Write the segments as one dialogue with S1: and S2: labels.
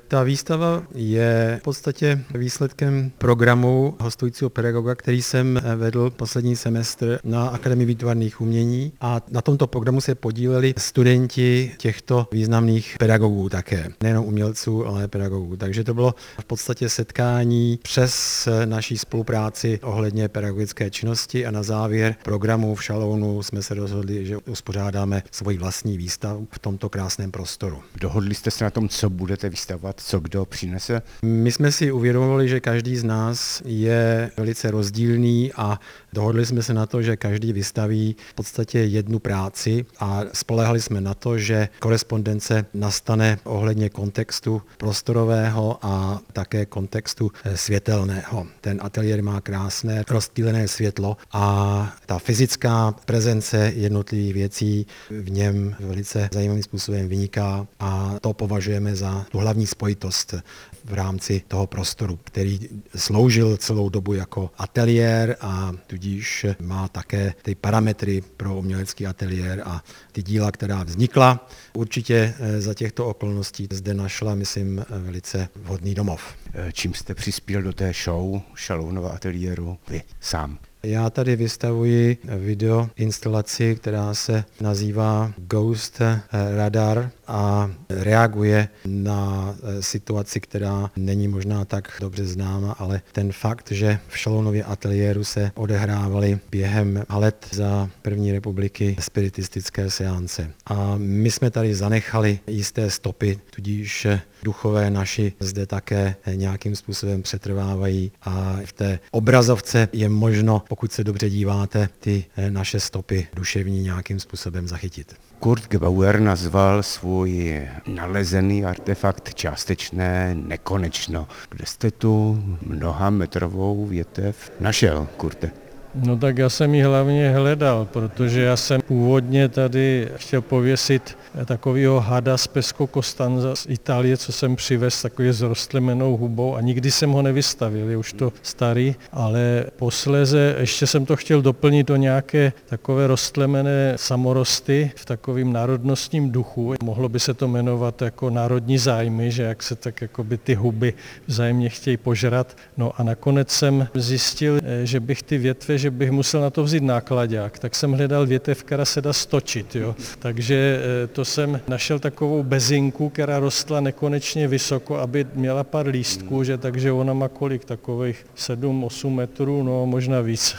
S1: Ta výstava je v podstatě výsledkem programu hostujícího pedagoga, který jsem vedl poslední semestr na Akademii výtvarných umění a na tomto programu se podíleli studenti těchto významných pedagogů také. Nejenom umělců, ale pedagogů. Takže to bylo v podstatě setkání přes naší spolupráci ohledně pedagogické činnosti a na závěr programu v Šalounu jsme se rozhodli, že uspořádáme svoji vlastní výstavu v tomto krásném prostoru.
S2: Dohodli jste se na tom, co budete vystavovat, co kdo přinese?
S1: My jsme si uvědomovali, že každý z nás je velice rozdílný a dohodli jsme se na to, že každý vystaví v podstatě jednu práci a spoléhali jsme na to, že korespondence nastane ohledně kontextu prostorového a také kontextu světelného. Ten ateliér má krásné rozptýlené světlo a ta fyzická prezence jednotlivých věcí v něm velice zajímavým způsobem vyniká a to považujeme za tu hlavní spojitost v rámci toho prostoru, který sloužil celou dobu jako ateliér a tudíž má také ty parametry pro umělecký ateliér a ty díla, která vznikla, určitě za těchto okolností zde našla, myslím, velice vhodný domov.
S2: Čím jste přispěl do té show Šalounova ateliéru vy sám?
S1: Já tady vystavuji video instalaci, která se nazývá Ghost Radar a reaguje na situaci, která není možná tak dobře známa, ale ten fakt, že v Šalounově ateliéru se odehrávaly během let za první republiky spiritistické seance. A my jsme tady zanechali jisté stopy, tudíž duchové naši zde také nějakým způsobem přetrvávají a v té obrazovce je možno, pokud se dobře díváte, ty naše stopy duševní nějakým způsobem zachytit.
S2: Kurt Gebauer nazval svůj nalezený artefakt částečné nekonečno. Kde jste tu mnohametrovou větev našel, Kurte?
S3: No tak já jsem ji hlavně hledal, protože já jsem původně tady chtěl pověsit takového hada z Pesco Costanza z Itálie, co jsem přivez takový s rostlemenou hubou a nikdy jsem ho nevystavil, je už to starý, ale posléze ještě jsem to chtěl doplnit do nějaké takové rostlemené samorosty v takovým národnostním duchu. Mohlo by se to jmenovat jako národní zájmy, že jak se tak jakoby ty huby vzájemně chtějí požrat. No a nakonec jsem zjistil, že bych ty větve, že bych musel na to vzít náklaďák, tak jsem hledal větev, která se dá stočit. Jo. Takže to jsem našel takovou bezinku, která rostla nekonečně vysoko, aby měla pár lístků, že takže ona má kolik takových 7-8 metrů, no možná víc.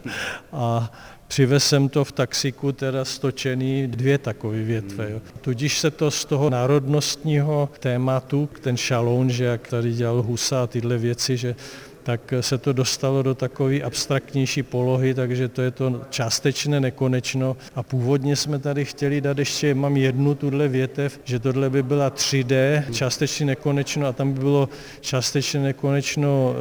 S3: A přivez jsem to v taxiku, teda stočený 2 takové větve. Jo. Tudíž se to z toho národnostního tématu, ten Šaloun, že jak tady dělal Husa a tyhle věci, že tak se to dostalo do takové abstraktnější polohy, takže to je to částečné nekonečno. A původně jsme tady chtěli dát ještě, mám jednu tuhle větev, že tohle by byla 3D, částečně nekonečno a tam by bylo částečně nekonečno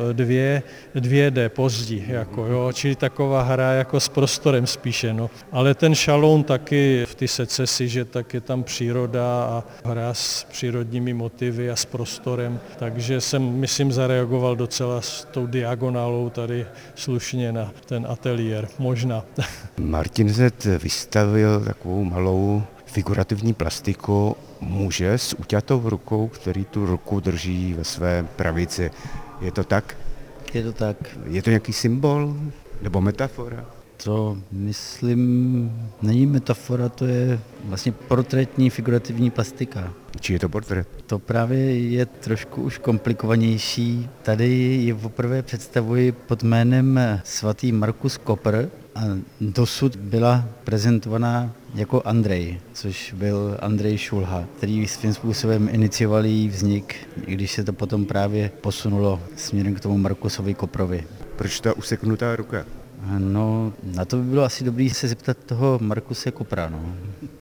S3: 2D pozdí, jako, jo, čili taková hra jako s prostorem spíše. No. Ale ten Šaloun taky v ty secesi, že tak je tam příroda a hra s přírodními motivy a s prostorem, takže jsem, myslím, zareagoval docela tou diagonálou tady slušně na ten ateliér, možná.
S2: Martin Zet vystavil takovou malou figurativní plastiku muže s uťatou rukou, který tu ruku drží ve své pravici. Je to tak?
S4: Je to tak.
S2: Je to nějaký symbol nebo metafora?
S4: To, myslím, není metafora, to je vlastně portrétní figurativní plastika.
S2: Či je to portrét?
S4: To právě je trošku už komplikovanější. Tady ji poprvé představuji pod jménem svatý Markus Kopr a dosud byla prezentovaná jako Andrej, což byl Andrej Šulha, který svým způsobem inicioval její vznik, i když se to potom právě posunulo směrem k tomu Markusovi Koprovi.
S2: Proč ta useknutá ruka?
S4: No, na to by bylo asi dobré se zeptat toho Markuse Kopra, no.